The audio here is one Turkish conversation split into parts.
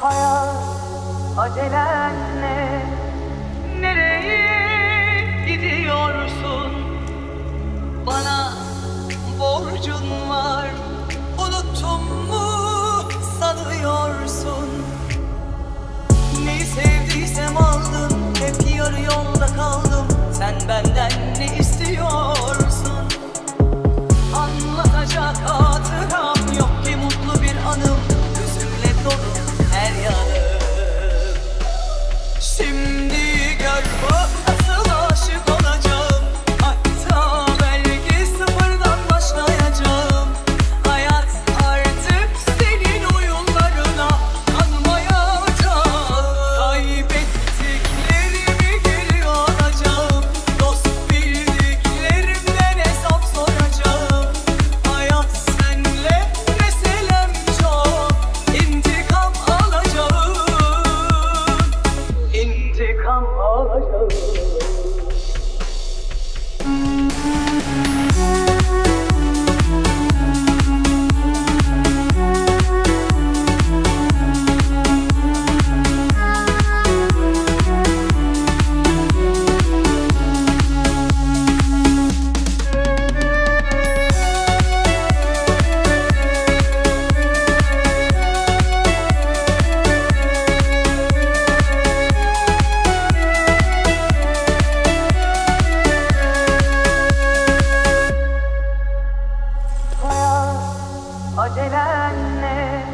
Hayat acelenle nereye gidiyorsun? Bana borcun var, unuttum mu sanıyorsun? Neyi sevdiysem aldım, hep yarı yolda kaldım. Sen benden ne istiyorsun? Anlatacak hatıram yok ki, mutlu bir anım, hüzünle dolu her yanım. Şimdi gör bak nasıl aşık olacağım, hatta belki sıfırdan başlayacağım. Hayat artık senin oyunlarına kanmayacak. Kaybettiklerimi geri alacağım, dost bildiklerimden hesap soracağım. Hayat senle meselem çok, intikam alacağım, intikam alacağım. Acelenle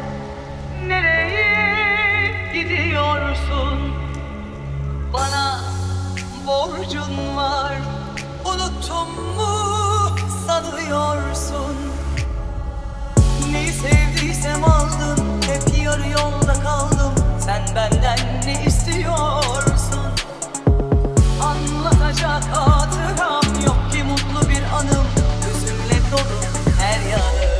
nereye gidiyorsun? Bana borcun var, unuttum mu sanıyorsun? Neyi sevdiysem aldım, hep yarı yolda kaldım. Sen benden ne istiyorsun? Anlatacak hatıram yok ki, mutlu bir anım, hüzünle dolu her yanım.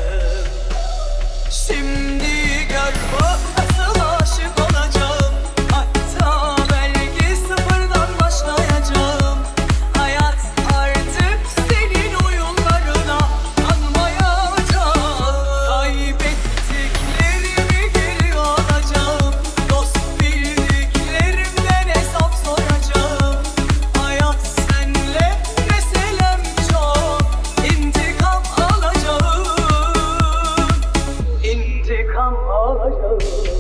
Şimdi gör bak nasıl aşık olacağım, hatta belki sıfırdan başlayacağım. Hayat artık senin oyunlarına kanmayacak. Kaybettiklerimi geri alacağım, dost bildiklerimden hesap soracağım. Hayat senle meselem çok, intikam alacağım, intikam alacağım.